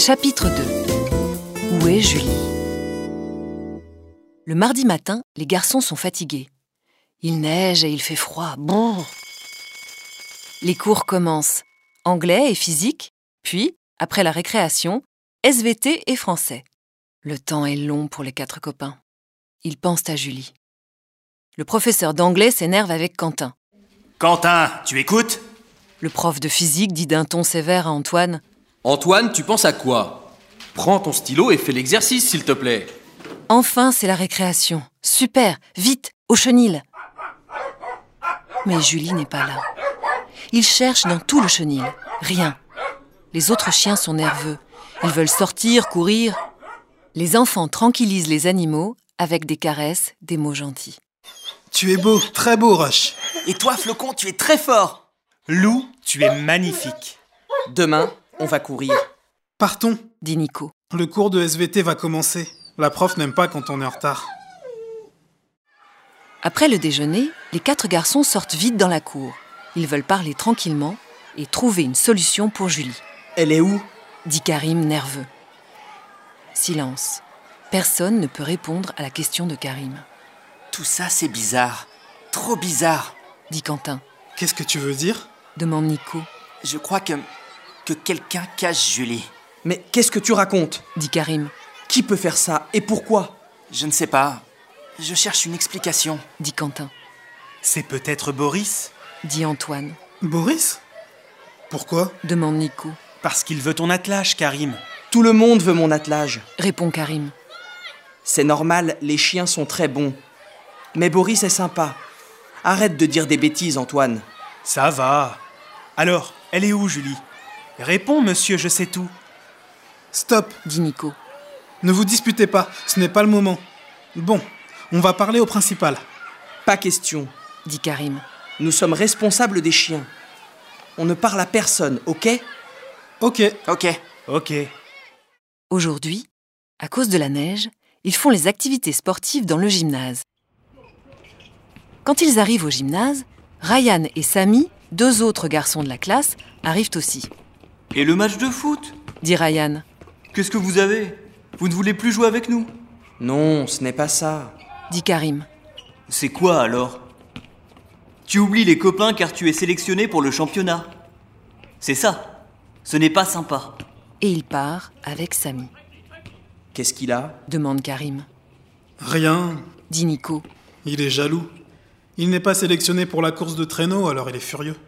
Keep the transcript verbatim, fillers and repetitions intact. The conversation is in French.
Chapitre deux. Où est Julie? Le mardi matin, les garçons sont fatigués. Il neige et il fait froid. Brrr. Les cours commencent. Anglais et physique, puis, après la récréation, S V T et français. Le temps est long pour les quatre copains. Ils pensent à Julie. Le professeur d'anglais s'énerve avec Quentin. « Quentin, tu écoutes ?» Le prof de physique dit d'un ton sévère à Antoine. « Antoine, tu penses à quoi ? Prends ton stylo et fais l'exercice, s'il te plaît. » Enfin, c'est la récréation. Super, vite, au chenil. Mais Julie n'est pas là. Il cherche dans tout le chenil. Rien. Les autres chiens sont nerveux. Ils veulent sortir, courir. Les enfants tranquillisent les animaux avec des caresses, des mots gentils. Tu es beau, très beau, Rush. Et toi, Flocon, tu es très fort. Lou, tu es magnifique. Demain, on va courir. Partons, dit Nico. Le cours de S V T va commencer. La prof n'aime pas quand on est en retard. Après le déjeuner, les quatre garçons sortent vite dans la cour. Ils veulent parler tranquillement et trouver une solution pour Julie. Elle est où ? Dit Karim nerveux. Silence. Personne ne peut répondre à la question de Karim. Tout ça, c'est bizarre. Trop bizarre. Dit Quentin. Qu'est-ce que tu veux dire ? Demande Nico. Je crois que... que quelqu'un cache Julie. Mais qu'est-ce que tu racontes ? Dit Karim. Qui peut faire ça et pourquoi ? Je ne sais pas. Je cherche une explication. Dit Quentin. C'est peut-être Boris ? Dit Antoine. Boris ? Pourquoi ? Demande Nico. Parce qu'il veut ton attelage, Karim. Tout le monde veut mon attelage. Répond Karim. C'est normal, les chiens sont très bons. Mais Boris est sympa. Arrête de dire des bêtises, Antoine. Ça va. Alors, elle est où, Julie ? Réponds, monsieur, je sais tout. Stop, dit Nico. Ne vous disputez pas, ce n'est pas le moment. Bon, on va parler au principal. Pas question, dit Karim. Nous sommes responsables des chiens. On ne parle à personne, ok ? Ok. Ok. Ok. Aujourd'hui, à cause de la neige, ils font les activités sportives dans le gymnase. Quand ils arrivent au gymnase, Ryan et Samy, deux autres garçons de la classe, arrivent aussi. Et le match de foot ? Dit Ryan. Qu'est-ce que vous avez ? Vous ne voulez plus jouer avec nous ? Non, ce n'est pas ça. Dit Karim. C'est quoi alors ? Tu oublies les copains car tu es sélectionné pour le championnat. C'est ça. Ce n'est pas sympa. Et il part avec Samy. Qu'est-ce qu'il a ? Demande Karim. Rien. Dit Nico. Il est jaloux. Il n'est pas sélectionné pour la course de traîneau, alors il est furieux.